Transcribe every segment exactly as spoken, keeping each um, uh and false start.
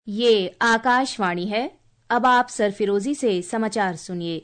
ये आकाशवाणी है। अब आप सरफिरोजी से समाचार सुनिए।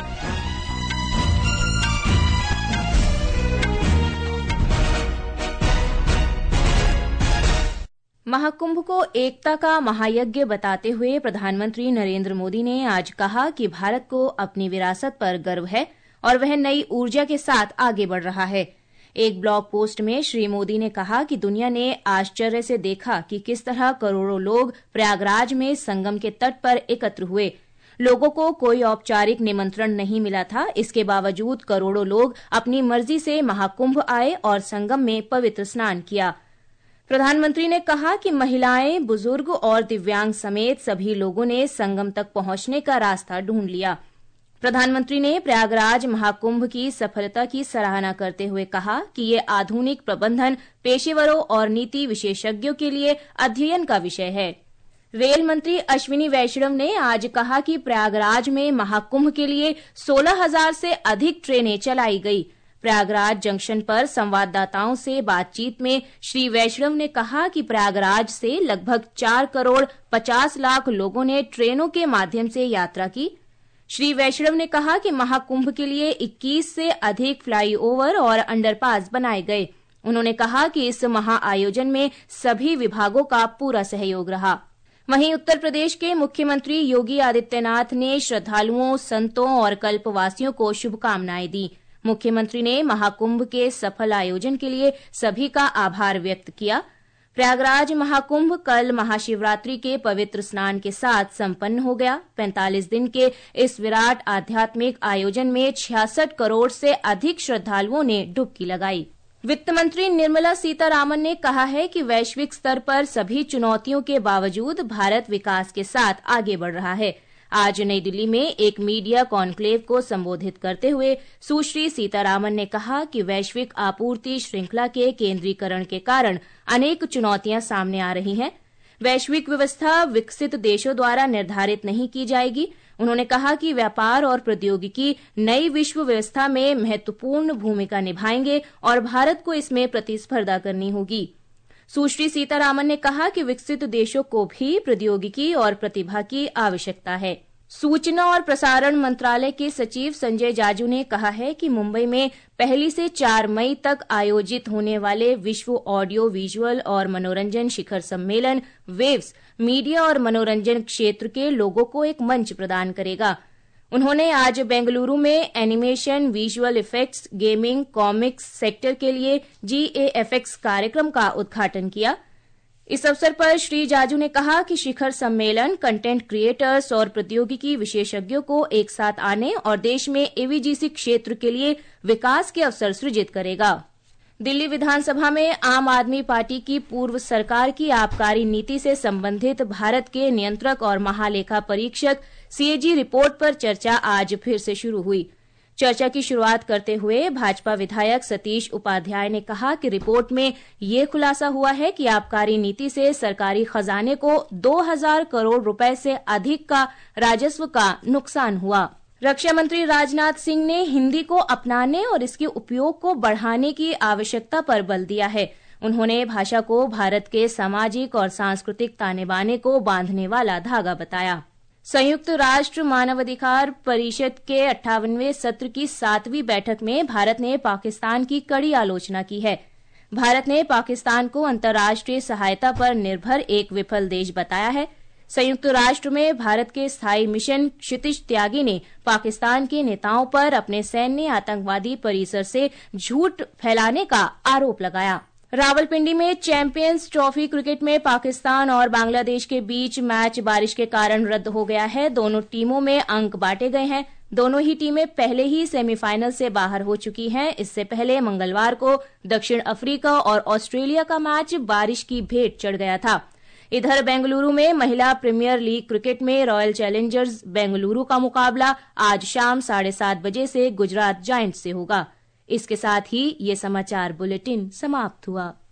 महाकुंभ को एकता का महायज्ञ बताते हुए प्रधानमंत्री नरेंद्र मोदी ने आज कहा कि भारत को अपनी विरासत पर गर्व है और वह नई ऊर्जा के साथ आगे बढ़ रहा है। एक ब्लॉग पोस्ट में श्री मोदी ने कहा कि दुनिया ने आश्चर्य से देखा कि किस तरह करोड़ों लोग प्रयागराज में संगम के तट पर एकत्र हुए। लोगों को कोई औपचारिक निमंत्रण नहीं मिला था, इसके बावजूद करोड़ों लोग अपनी मर्जी से महाकुंभ आए और संगम में पवित्र स्नान किया। प्रधानमंत्री ने कहा कि महिलाएं, बुजुर्ग और दिव्यांग समेत सभी लोगों ने संगम तक पहुंचने का रास्ता ढूंढ लिया। प्रधानमंत्री ने प्रयागराज महाकुंभ की सफलता की सराहना करते हुए कहा कि ये आधुनिक प्रबंधन पेशेवरों और नीति विशेषज्ञों के लिए अध्ययन का विषय है। रेल मंत्री अश्विनी वैष्णव ने आज कहा कि प्रयागराज में महाकुंभ के लिए सोलह हजार से अधिक ट्रेनें चलाई गई। प्रयागराज जंक्शन पर संवाददाताओं से बातचीत में श्री वैष्णव ने कहा कि प्रयागराज से लगभग चार करोड़ पचास लाख लोगों ने ट्रेनों के माध्यम से यात्रा की। श्री वैष्णव ने कहा कि महाकुंभ के लिए इक्कीस से अधिक फ्लाईओवर और अंडरपास बनाए गए। उन्होंने कहा कि इस महाआयोजन में सभी विभागों का पूरा सहयोग रहा। वहीं उत्तर प्रदेश के मुख्यमंत्री योगी आदित्यनाथ ने श्रद्धालुओं, संतों और कल्पवासियों को शुभकामनाएं दी। मुख्यमंत्री ने महाकुंभ के सफल आयोजन के लिए सभी का आभार व्यक्त किया। प्रयागराज महाकुंभ कल महाशिवरात्रि के पवित्र स्नान के साथ संपन्न हो गया। पैंतालीस दिन के इस विराट आध्यात्मिक आयोजन में छियासठ करोड़ से अधिक श्रद्धालुओं ने डुबकी लगाई। वित्त मंत्री निर्मला सीतारामन ने कहा है कि वैश्विक स्तर पर सभी चुनौतियों के बावजूद भारत विकास के साथ आगे बढ़ रहा है। आज नई दिल्ली में एक मीडिया कॉन्क्लेव को संबोधित करते हुए सुश्री सीतारामन ने कहा कि वैश्विक आपूर्ति श्रृंखला के केंद्रीकरण के कारण अनेक चुनौतियां सामने आ रही हैं। वैश्विक व्यवस्था विकसित देशों द्वारा निर्धारित नहीं की जाएगी। उन्होंने कहा कि व्यापार और प्रौद्योगिकी नई विश्व व्यवस्था में महत्वपूर्ण भूमिका निभाएंगे और भारत को इसमें प्रतिस्पर्धा करनी होगी। सुश्री सीतारामन ने कहा कि विकसित देशों को भी प्रौद्योगिकी और प्रतिभा की आवश्यकता है। सूचना और प्रसारण मंत्रालय के सचिव संजय जाजू ने कहा है कि मुंबई में पहली से चार मई तक आयोजित होने वाले विश्व ऑडियो विजुअल और मनोरंजन शिखर सम्मेलन वेव्स मीडिया और मनोरंजन क्षेत्र के लोगों को एक मंच प्रदान करेगा। उन्होंने आज बेंगलुरु में animation, visual effects, gaming, comics sector के लिए जी ए एफ एक्स कार्यक्रम का उद्घाटन किया। इस अवसर पर श्री जाजू ने कहा कि शिखर सम्मेलन कंटेंट क्रिएटर्स और प्रौद्योगिकी विशेषज्ञों को एक साथ आने और देश में ए वी जी सी क्षेत्र के लिए विकास के अवसर सृजित करेगा। दिल्ली विधानसभा में आम आदमी पार्टी की पूर्व सरकार की आबकारी नीति से संबंधित भारत के नियंत्रक और महालेखा परीक्षक सी ए जी रिपोर्ट पर चर्चा आज फिर से शुरू हुई। चर्चा की शुरुआत करते हुए भाजपा विधायक सतीश उपाध्याय ने कहा कि रिपोर्ट में ये खुलासा हुआ है कि आबकारी नीति से सरकारी खजाने को दो हजार करोड़ रुपए से अधिक का राजस्व का नुकसान हुआ। रक्षा मंत्री राजनाथ सिंह ने हिंदी को अपनाने और इसके उपयोग को बढ़ाने की आवश्यकता पर बल दिया है। उन्होंने भाषा को भारत के सामाजिक और सांस्कृतिक ताने बाने को बांधने वाला धागा बताया। संयुक्त राष्ट्र मानवाधिकार परिषद के अट्ठावनवें सत्र की सातवीं बैठक में भारत ने पाकिस्तान की कड़ी आलोचना की है। भारत ने पाकिस्तान को अंतर्राष्ट्रीय सहायता पर निर्भर एक विफल देश बताया है। संयुक्त राष्ट्र में भारत के स्थायी मिशन क्षितिज त्यागी ने पाकिस्तान के नेताओं पर अपने सैन्य आतंकवादी परिसर से झूठ फैलाने का आरोप लगाया। रावलपिंडी में चैंपियंस ट्रॉफी क्रिकेट में पाकिस्तान और बांग्लादेश के बीच मैच बारिश के कारण रद्द हो गया है। दोनों टीमों में अंक बांटे गए हैं। दोनों ही टीमें पहले ही सेमीफाइनल से बाहर हो चुकी हैं। इससे पहले मंगलवार को दक्षिण अफ्रीका और ऑस्ट्रेलिया का मैच बारिश की भेंट चढ़ गया था। इधर बेंगलुरु में महिला प्रीमियर लीग क्रिकेट में रॉयल चैलेंजर्स बेंगलुरु का मुकाबला आज शाम साढ़े सात बजे से गुजरात जायंट्स से होगा। इसके साथ ही ये समाचार बुलेटिन समाप्त हुआ।